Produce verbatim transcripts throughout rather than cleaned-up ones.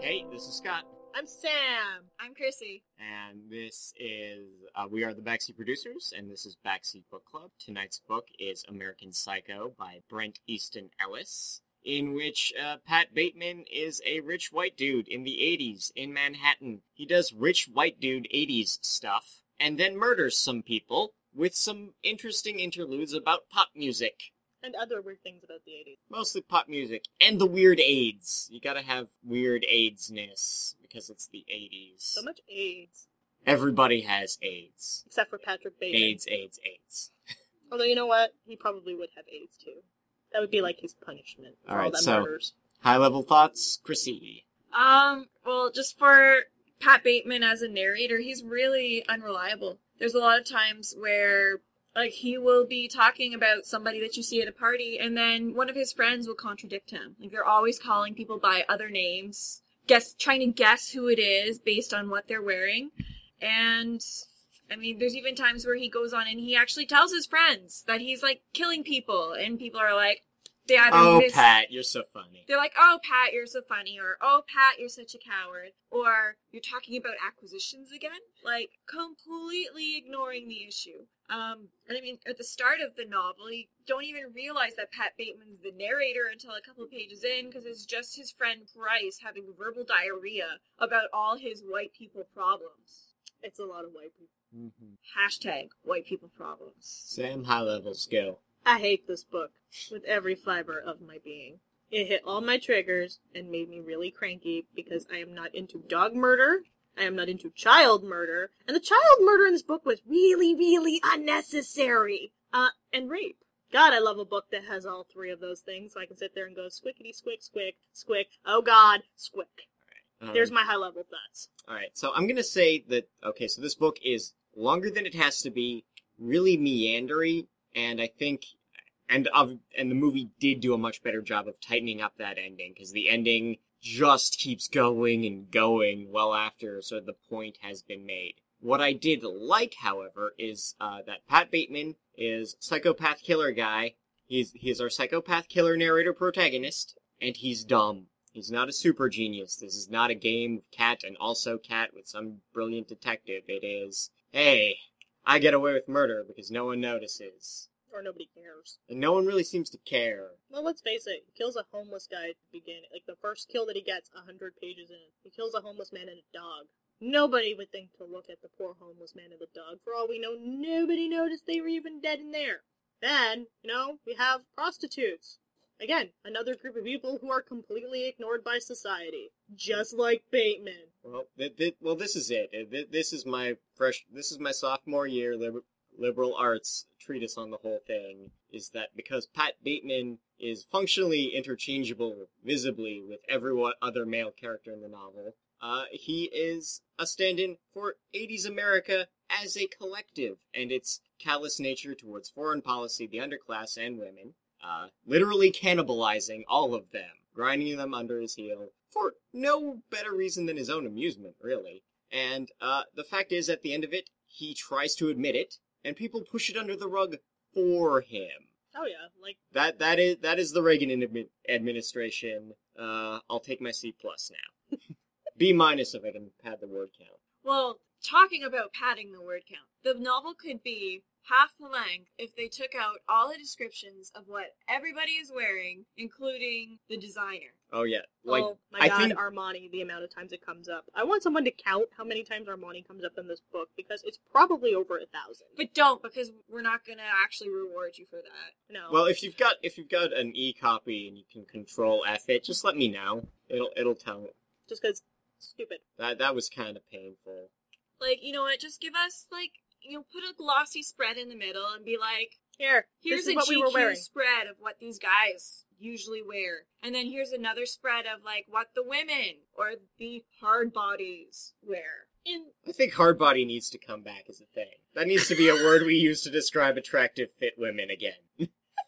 Hey, this is Scott. I'm Sam. I'm Chrissy. And this is, uh, we are the Backseat Producers, and this is Backseat Book Club. Tonight's book is American Psycho by Bret Easton Ellis, in which uh, Pat Bateman is a rich white dude in the eighties in Manhattan. He does rich white dude eighties stuff, and then murders some people with some interesting interludes about pop music. And other weird things about the eighties. Mostly pop music. And the weird AIDS. You gotta have weird AIDS-ness, because it's the eighties. So much AIDS. Everybody has AIDS. Except for Patrick Bateman. AIDS, AIDS, AIDS. Although, you know what? He probably would have AIDS, too. That would be like his punishment for all, All right, that so, murders. High-level thoughts? Chrissy. Um, well, just for Pat Bateman as a narrator, he's really unreliable. There's a lot of times where, like, he will be talking about somebody that you see at a party, and then one of his friends will contradict him. Like, they're always calling people by other names, guess, trying to guess who it is based on what they're wearing. And, I mean, there's even times where he goes on and he actually tells his friends that he's, like, killing people, and people are like, they either Oh, miss- Pat, you're so funny. They're like, oh, Pat, you're so funny, or, oh, Pat, you're such a coward, or you're talking about acquisitions again? Like, completely ignoring the issue. Um, and I mean, at the start of the novel, you don't even realize that Pat Bateman's the narrator until a couple of pages in, because it's just his friend Bryce having verbal diarrhea about all his white people problems. It's a lot of white people. Mm-hmm. Hashtag white people problems. Sam, high levels, go. I hate this book with every fiber of my being. It hit all my triggers and made me really cranky because I am not into dog murder. I am not into child murder. And the child murder in this book was really, really unnecessary. Uh, and rape. God, I love a book that has all three of those things, so I can sit there and go squickety squick, squick, squick. Oh God, squick. Um, There's my high level thoughts. Alright, so I'm gonna say that, okay, so this book is longer than it has to be, really meandery, and I think, and of, and the movie did do a much better job of tightening up that ending, because the ending just keeps going and going well after sort of the point has been made. What I did like, however, is uh, that Pat Bateman is psychopath killer guy. He's he's our psychopath killer narrator protagonist, and he's dumb. He's not a super genius. This is not a game of cat and also cat with some brilliant detective. It is, hey, I get away with murder because no one notices. Or nobody cares. And no one really seems to care. Well, let's face it, he kills a homeless guy at the beginning. Like, the first kill that he gets, a hundred pages in. He kills a homeless man and a dog. Nobody would think to look at the poor homeless man and the dog. For all we know, nobody noticed they were even dead in there. Then, you know, we have prostitutes. Again, another group of people who are completely ignored by society. Just like Bateman. Well, th- th- well, this is it. Th- This is my fresh. This is my sophomore year liber- liberal arts treatise on the whole thing. Is that because Pat Bateman is functionally interchangeable, visibly, with every what other male character in the novel. Uh, he is a stand-in for eighties America as a collective, and its callous nature towards foreign policy, the underclass, and women. Uh, literally cannibalizing all of them, grinding them under his heel, for no better reason than his own amusement, really. And, uh, the fact is, at the end of it, he tries to admit it, and people push it under the rug for him. Oh yeah, like... That, that is, that is the Reagan admi- administration. Uh, I'll take my C plus now. B minus if I can pad the word count. Well, talking about padding the word count, the novel could be half the length if they took out all the descriptions of what everybody is wearing, including the designer. Oh yeah, like, oh my I god, think... Armani, the amount of times it comes up. I want someone to count how many times Armani comes up in this book, because it's probably over a thousand. But don't, because we're not gonna actually reward you for that. No. Well, if you've got if you've got an e-copy and you can control F it, just let me know. It'll it'll tell. Just because stupid. That that was kind of painful. Like, you know what, just give us, like, you know, put a glossy spread in the middle and be like, Here, here's this is a what we were G Q wearing. spread of what these guys usually wear. And then here's another spread of, like, what the women or the hard bodies wear. In I think hard body needs to come back as a thing. That needs to be a word we use to describe attractive, fit women again.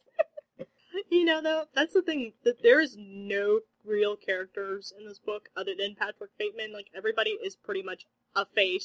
You know, though, that's the thing, that there is no real characters in this book other than Patrick Bateman. Like, everybody is pretty much a face.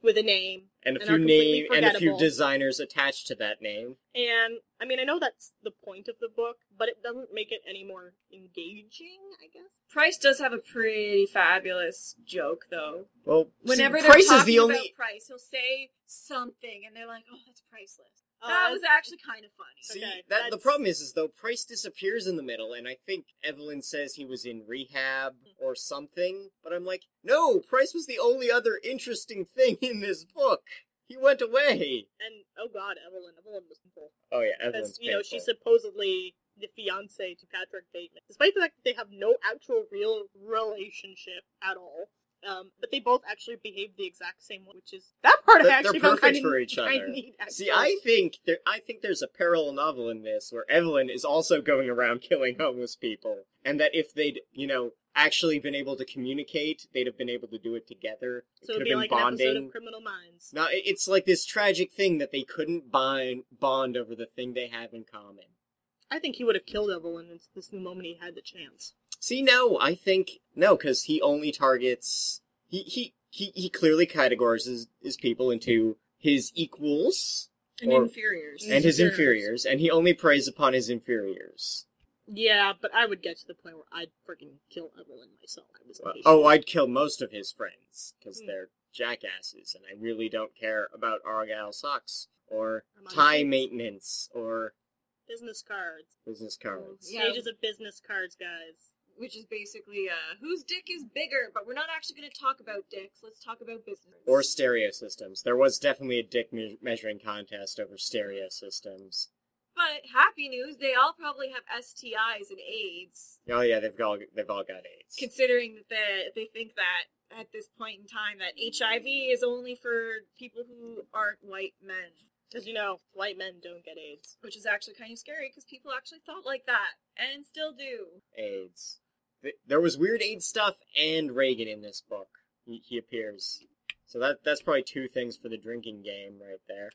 with a name. And a and few are completely name and a few forgettable. designers attached to that name. And, I mean, I know that's the point of the book, but it doesn't make it any more engaging, I guess. Price does have a pretty fabulous joke, though. Well, Whenever see, they're Price talking is the only. about Price, he'll say something, and they're like, "Oh, that's priceless." Uh, that was actually kind of funny. See, Okay, that the that's- problem is, is though Price disappears in the middle, and I think Evelyn says he was in rehab or something. But I'm like, no, Price was the only other interesting thing in this book. He went away. And, oh god, Evelyn. Evelyn was painful. Oh yeah, Because, Evelyn's you know, painful. she's supposedly the fiance to Patrick Bateman. Despite the fact that they have no actual real relationship at all. Um, but they both actually behave the exact same way, which is that part They're- I actually they're found perfect kind of for each other. neat. See, actually. I think there, I think there's a parallel novel in this where Evelyn is also going around killing homeless people, and that if they'd, you know, actually been able to communicate, they'd have been able to do it together. It So could it'd have be been like bonding. an episode of Criminal Minds. Now, it- it's like this tragic thing that they couldn't bind, bond over the thing they have in common. I think he would have killed Evelyn in this new moment he had the chance. See, no, I think, no, because he only targets, he, he, he, he clearly categorizes his people into his equals And or- inferiors. and his Inferiors. inferiors, and he only preys upon his inferiors. Yeah, but I would get to the point where I'd freaking kill Evelyn myself. I was Well, impatient. oh, I'd kill most of his friends, because Hmm. they're jackasses, and I really don't care about Argyle socks, or I'm on tie the- maintenance, or Business cards. business cards. Yeah. Stages of business cards, guys. Which is basically, uh, whose dick is bigger? But we're not actually going to talk about dicks. Let's talk about business. Or stereo systems. There was definitely a dick me- measuring contest over stereo systems. But happy news, they all probably have S T Is and AIDS. Oh yeah, they've all they've all got AIDS. Considering that they, they think that at this point in time that H I V is only for people who aren't white men. Because, you know, white men don't get AIDS. Which is actually kind of scary because people actually thought like that. And still do. AIDS. Th- There was weird AIDS stuff and Reagan in this book. He, he appears. So that that's probably two things for the drinking game right there.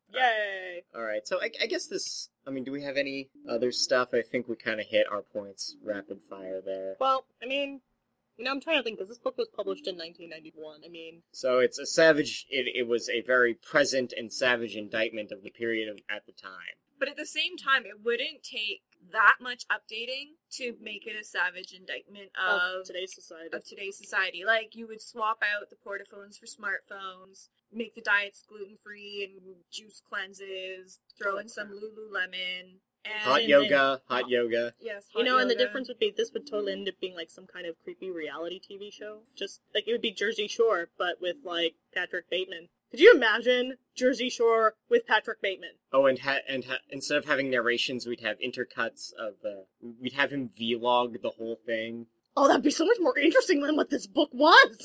Yay! Alright, so I, I guess this... I mean, do we have any other stuff? I think we kind of hit our points rapid fire there. Well, I mean, you know, I'm trying to think, because this book was published in nineteen ninety-one. I mean, So it's a savage... It, it was a very present and savage indictment of the period of, at the time. But at the same time, it wouldn't take that much updating to make it a savage indictment of of today's society. of today's society. Like, you would swap out the portaphones for smartphones, make the diets gluten-free and juice cleanses, throw in some Lululemon, and... Hot and- yoga, hot yoga. Yes, You hot know, and the yoga. difference would be this would totally end up being like some kind of creepy reality T V show. Just like it would be Jersey Shore, but with like Patrick Bateman. Could you imagine Jersey Shore with Patrick Bateman? Oh, and ha- and ha- instead of having narrations, we'd have intercuts of, uh, we'd have him vlog the whole thing. Oh, that'd be so much more interesting than what this book was.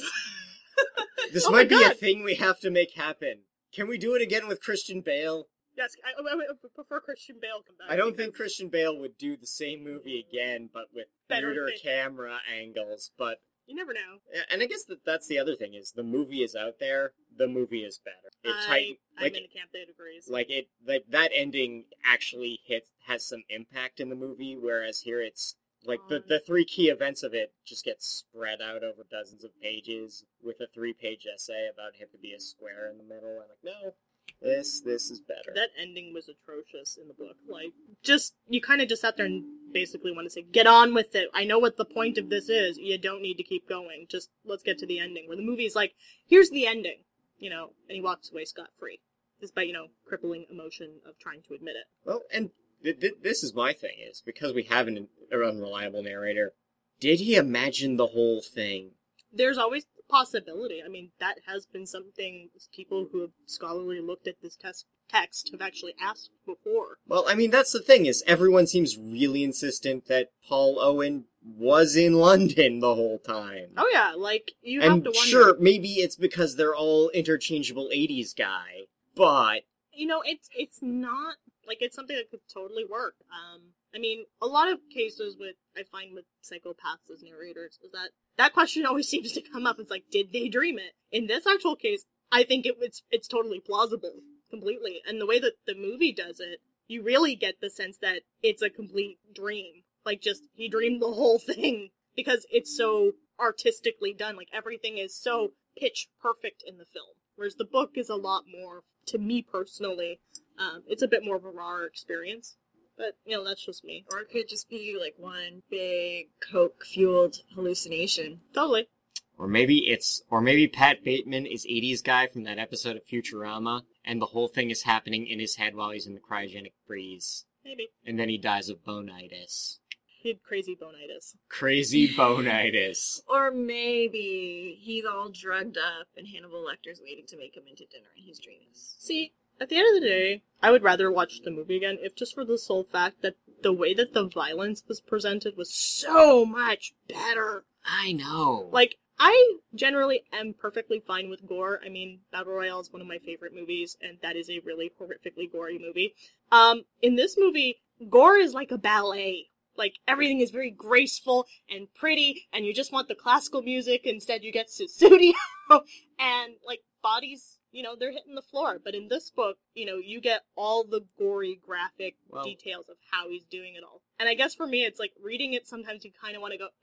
This Oh my might be a God. thing we have to make happen. Can we do it again with Christian Bale? Yes, I, I, I would prefer Christian Bale come back. I don't because- think Christian Bale would do the same movie again, but with Better weirder thing. camera angles. But You never know. and I guess that that's the other thing is the movie is out there. The movie is better. It I, tight, I'm like in the camp that agrees. like it like that ending actually hits has some impact in the movie, whereas here it's like the Um, the three key events of it just get spread out over dozens of pages with a three page essay about it to be a square in the middle. I'm like, no, this this is better. That ending was atrocious in the book. Like, just, you kind of just sat there and basically want to say, get on with it. I know what the point of this is. You don't need to keep going. Just, let's get to the ending. Where the movie's like, here's the ending. You know, and he walks away scot-free. Despite, you know, crippling emotion of trying to admit it. Well, and th- th- this is my thing, is because we have an, an unreliable narrator, did he imagine the whole thing? There's always the possibility. I mean, that has been something people who have scholarly looked at this test text have actually asked before. Well, I mean, that's the thing, is everyone seems really insistent that Paul Owen was in London the whole time. Oh yeah, like, you have and to wonder. sure, maybe it's because they're all interchangeable eighties guy, but... You know, it's it's not like it's something that could totally work. Um, I mean, a lot of cases with I find with psychopaths as narrators is that that question always seems to come up. It's like, did they dream it? In this actual case, I think it, it's it's totally plausible, completely. And the way that the movie does it, you really get the sense that it's a complete dream. Like, just he dreamed the whole thing because it's so artistically done. Like, everything is so pitch perfect in the film. Whereas the book is a lot more, to me personally, um, it's a bit more of a raw experience. But, you know, that's just me. Or it could just be like one big coke-fueled hallucination. Totally. Or maybe it's, or maybe Pat Bateman is eighties guy from that episode of Futurama, and the whole thing is happening in his head while he's in the cryogenic freeze. Maybe. And then he dies of bonitis. He had crazy bonitis. Crazy bonitis. Or maybe he's all drugged up and Hannibal Lecter's waiting to make him into dinner and he's dreaming. See, at the end of the day, I would rather watch the movie again if just for the sole fact that the way that the violence was presented was so much better. I know. Like, I generally am perfectly fine with gore. I mean, Battle Royale is one of my favorite movies, and that is a really horrifically gory movie. Um, in this movie, gore is like a ballet. Like, everything is very graceful and pretty, and you just want the classical music, instead you get Sussudio, and, like, bodies, you know, they're hitting the floor. But in this book, you know, you get all the gory, graphic well, details of how he's doing it all. And I guess for me, it's like, reading it, sometimes you kind of want to go,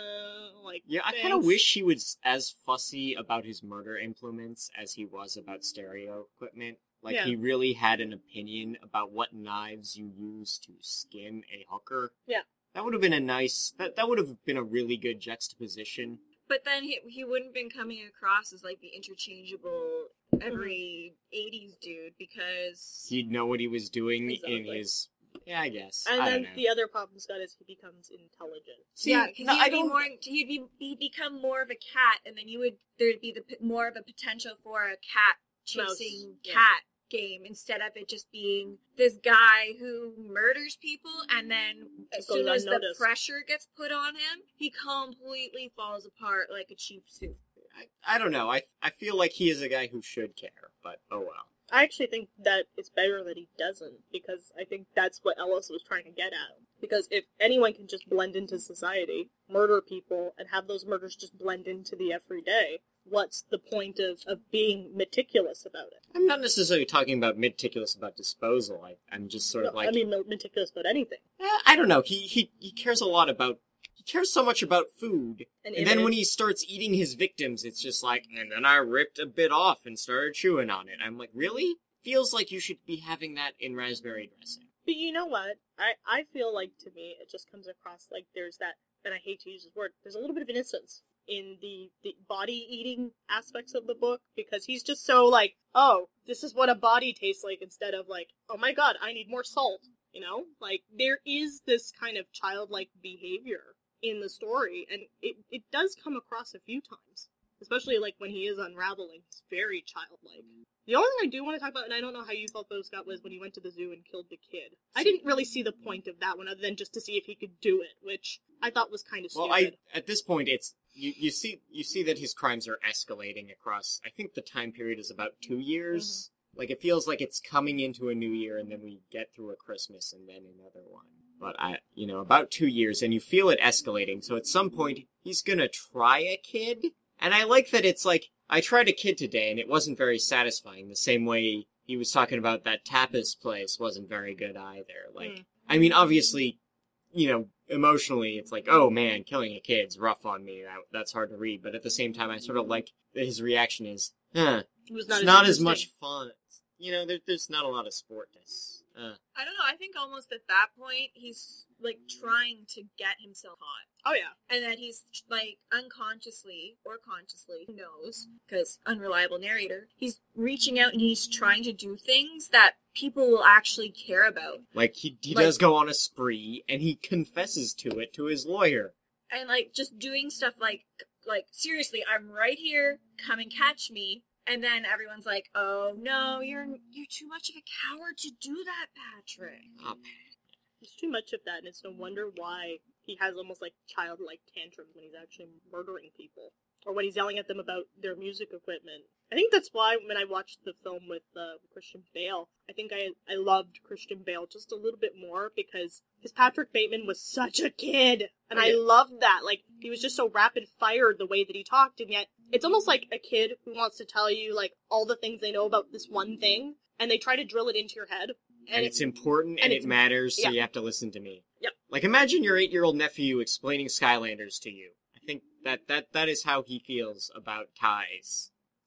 uh, like, yeah, I thanks. kind of wish he was as fussy about his murder implements as he was about stereo equipment. Like, Yeah. he really had an opinion about what knives you use to skin a hooker. Yeah. That would have been a nice, that, that would have been a really good juxtaposition. But then he he wouldn't been coming across as like the interchangeable every eighties dude because He'd know what he was doing Exactly. in his, yeah, I guess. And I then don't know. the other problem, Scott, is he becomes intelligent. See, yeah, because no, he'd I be don't- more he'd be he'd become more of a cat, and then you would there'd be the p- more of a potential for a cat Mouse, chasing yeah. cat game instead of it just being this guy who murders people, and then as Goes soon as the unnoticed. pressure gets put on him, he completely falls apart like a cheap suit. I, I don't know. I, I feel like he is a guy who should care, but oh well. I actually think that it's better that he doesn't, because I think that's what Ellis was trying to get at. Because if anyone can just blend into society, murder people, and have those murders just blend into the everyday, what's the point of, of being meticulous about it? I'm not necessarily talking about meticulous about disposal. I, I'm just sort of No, like, I mean, meticulous about anything. eh, I don't know. He, he he cares a lot about. He cares so much about food, And, and then when he starts eating his victims, it's just like, and then I ripped a bit off and started chewing on it. I'm like, really? Feels like you should be having that in raspberry dressing. But you know what? I, I feel like, to me, it just comes across like there's that, and I hate to use this word, there's a little bit of innocence in the, the body-eating aspects of the book, because he's just so like, oh, this is what a body tastes like, instead of like, oh my god, I need more salt, you know? Like, there is this kind of childlike behavior in the story, and it, it does come across a few times. Especially, like, when he is unraveling, he's very childlike. The only thing I do want to talk about, and I don't know how you felt about Scott, was when he went to the zoo and killed the kid. I didn't really see the point of that one, other than just to see if he could do it, which I thought was kind of stupid. Well, I at this point, it's you, you see you see that his crimes are escalating across. I think the time period is about two years. Like, it feels like it's coming into a new year, and then we get through a Christmas, and then another one. But I, you know, about two years, and you feel it escalating. So at some point, he's gonna try a kid. And I like that it's like, I tried a kid today, and it wasn't very satisfying. The same way he was talking about that tapas place wasn't very good either. Like, Mm. I mean, obviously, you know, emotionally, it's like, oh man, killing a kid's rough on me. That, that's hard to read. But at the same time, I sort of like that his reaction is, huh, it was it's not, not, as, as much interesting. fun. You know, there, there's not a lot of sportness. Uh, I don't know. I think almost at that point he's like trying to get himself hot. Oh, yeah. And that he's, like, unconsciously or consciously, who knows, because unreliable narrator, he's reaching out and he's trying to do things that people will actually care about. like, he, he Like- does go on a spree, and he confesses to it to his lawyer. And, like, just doing stuff like, like, seriously, I'm right here, come and catch me. And then everyone's like, oh, no, you're you're too much of a coward to do that, Patrick. Oh, There's too much of that, and it's no wonder why he has almost like childlike tantrums when he's actually murdering people. Or when he's yelling at them about their music equipment. I think that's why when I watched the film with uh, Christian Bale, I think I I loved Christian Bale just a little bit more, because his Patrick Bateman was such a kid. And I Yeah. loved that. Like, he was just so rapid fired the way that he talked, and yet it's almost like a kid who wants to tell you, like, all the things they know about this one thing, and they try to drill it into your head. And, it's important, and, and it it's- matters, so yeah. you have to listen to me. Yep. Like, imagine your eight-year-old nephew explaining Skylanders to you. I think that, that, that is how he feels about ties.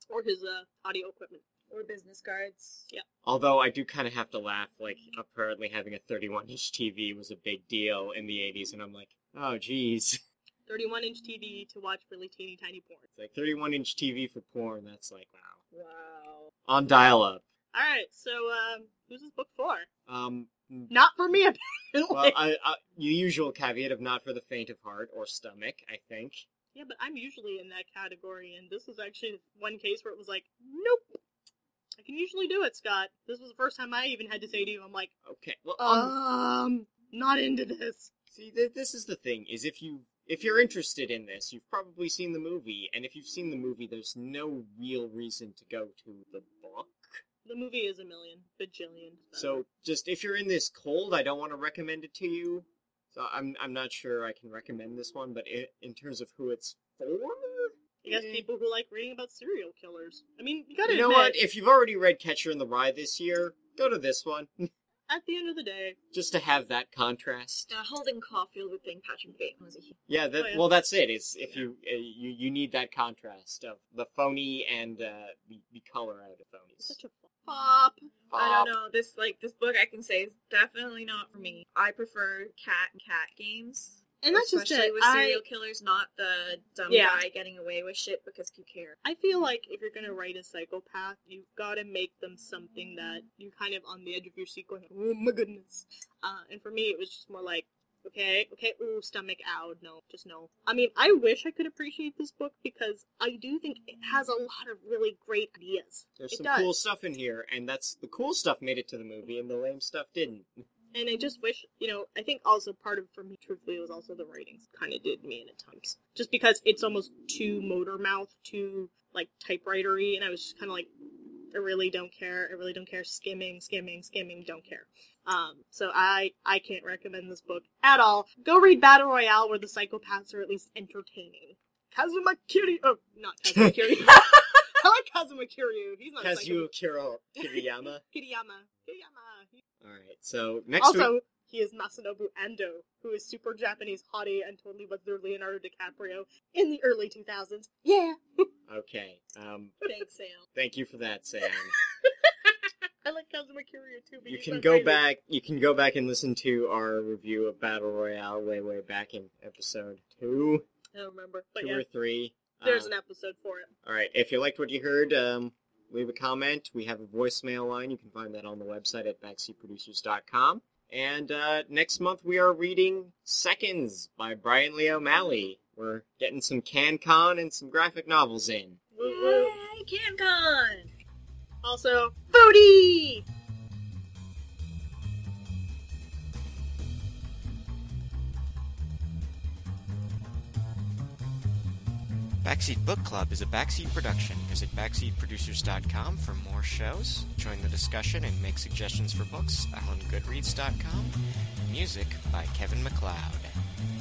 Or his uh, audio equipment. Or business cards. Yeah. Although I do kind of have to laugh, like, apparently having a thirty-one inch T V was a big deal in the eighties, and I'm like, oh, geez. thirty-one inch T V to watch really teeny tiny porn. It's like thirty-one inch T V for porn, that's like, wow. Wow. On dial-up. Alright, so, um, who's this book for? Um, Not for me, apparently. well, I, I, the usual caveat of not for the faint of heart or stomach, I think. Yeah, but I'm usually in that category, and this was actually one case where it was like, nope. I can usually do it, Scott. This was the first time I even had to say to you, I'm like, Okay, well, um, um, not into this. see, th- this is the thing, is if you, if you're interested in this, you've probably seen the movie, and if you've seen the movie, there's no real reason to go to the book. The movie is a million, bajillion. So, just, if you're in this cold, I don't want to recommend it to you. So, I'm I'm not sure I can recommend this one, but it, in terms of who it's for... I guess eh. people who like reading about serial killers. I mean, you gotta You know admit, what? If you've already read Catcher in the Rye this year, go to this one. at the end of the day, Just to have that contrast. Uh, Holden Caulfield would think Patrick Bateman was a hero. Yeah, that, Oh, yeah. well, that's it. It's if you, uh, you you need that contrast of the phony and uh, the, the color out of phonies. such a pop. I don't know. This like this book I can say is definitely not for me. I prefer cat and cat games. And that's just Especially it. with I, serial killers, not the dumb Yeah. guy getting away with shit because you care. I feel like if you're gonna write a psychopath, you've gotta make them something that you're kind of on the edge of your seat going, oh my goodness. Uh, and for me, it was just more like, okay, okay, ooh, stomach, ow, no, just no. I mean, I wish I could appreciate this book because I do think it has a lot of really great ideas. There's it some does. cool stuff in here, and that's the cool stuff made it to the movie, and the lame stuff didn't. And I just wish, you know, I think also part of, for me, truthfully, it was also the writing kind of did me in at times. Just because it's almost too motor mouth, too, like, typewritery, and I was just kind of like, I really don't care, I really don't care, skimming, skimming, skimming, don't care. Um, so I, I can't recommend this book at all. Go read Battle Royale where the psychopaths are at least entertaining. Kazuma Kiryu, oh, not Kazuma Kiryu. I like Kazuma Kiryu, he's not a Kazuo psychopath. Kiro Kiriyama. Kiriyama. Kiriyama. Alright, so next Also, week... he is Masanobu Ando, who is super Japanese hottie and totally was their Leonardo DiCaprio in the early two thousands. Yeah. Okay, um, Thanks, Sam. thank you for that, Sam. I like Kazuma Kiryu too, but You he's can not go crazy. back. You can go back and listen to our review of Battle Royale way, way back in episode two, I don't remember, but two yeah, or three. there's Uh, an episode for it. All right. If you liked what you heard, um, leave a comment. We have a voicemail line. You can find that on the website at backseat producers dot com. And uh, next month we are reading Seconds by Brian Lee O'Malley. We're getting some CanCon and some graphic novels in. Woo woo. Yay, CanCon! Also, foodie! Backseat Book Club is a Backseat production. Visit backseat producers dot com for more shows. Join the discussion and make suggestions for books on goodreads dot com. Music by Kevin MacLeod.